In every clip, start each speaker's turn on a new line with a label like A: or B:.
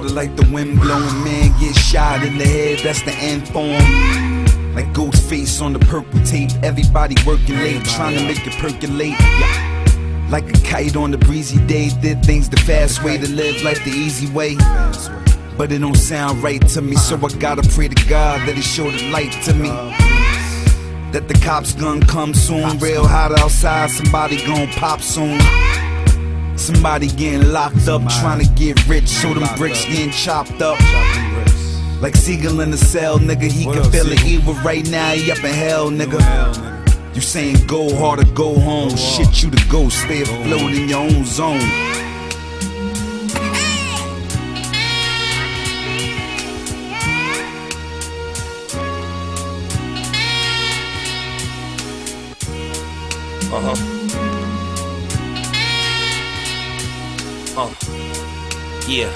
A: water like the wind blowing. Man, get shot in the head, that's the end for him. Like Ghostface on the purple tape. Everybody working late, trying to make it percolate. Like a kite on a breezy day. Did things the fast way to live life the easy way. But it don't sound right to me, so I gotta pray to God that he show the light to me. That the cops gonna come soon. Real hot outside, somebody gonna pop soon. Somebody getting locked up, trying to get rich, so them bricks getting chopped up. Like Siegel in the cell, nigga, he can feel the evil right now, he up in hell, nigga. You saying go hard or go home, shit you the ghost, stay afloat in your own zone.
B: Yeah.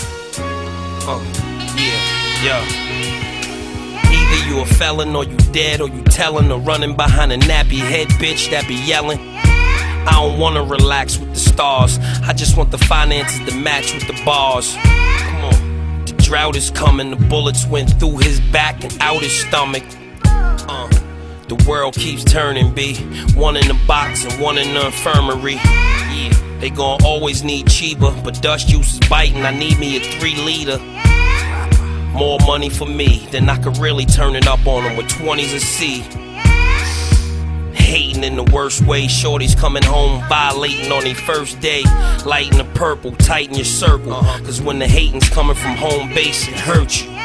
B: Yeah. Either you a felon or you dead, or you telling, or running behind a nappy head bitch that be yelling. I don't wanna relax with the stars, I just want the finances to match with the bars. Come on. The drought is coming, the bullets went through his back and out his stomach. The world keeps turning, B. One in the box and one in the infirmary. Yeah, they gon' always need Chiba, but dust juice is biting, I need me a 3-liter. More money for me, then I could really turn it up on them with 20s a C. Hating in the worst way, shorties coming home violating on their first day. Lighting the purple, tighten your circle, cause when the hating's coming from home base, it hurts you.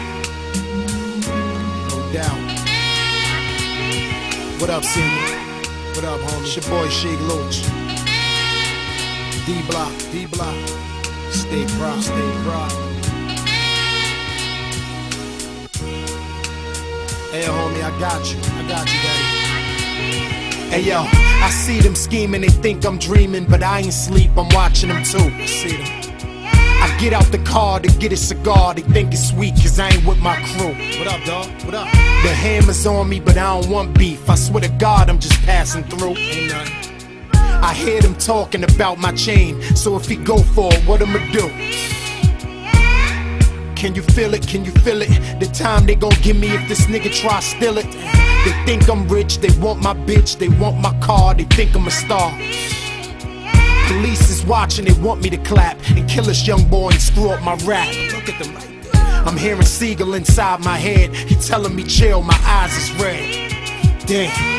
C: No doubt. What up, Cindy? What up, homie? It's your boy, Shig Loach. D-Block. Stay proud. Hey, homie, I got you, daddy. Hey, yo, I see them scheming, they think I'm dreaming, but I ain't sleep, I'm watching them too. I see them. I get out the car to get a cigar, they think it's sweet, cause I ain't with my crew. What up, dawg? What up? The hammer's on me, but I don't want beef. I swear to God, I'm just passing through. Ain't nothing. I hear them talking about my chain, so if he go for it, what I'ma do? Can you feel it? The time they gon' give me if this nigga try steal it. They think I'm rich, they want my bitch, they want my car, they think I'm a star. Police is watching, they want me to clap and kill this young boy and screw up my rap. Look at them right there. I'm hearing Siegel inside my head, he telling me chill, my eyes is red. Damn.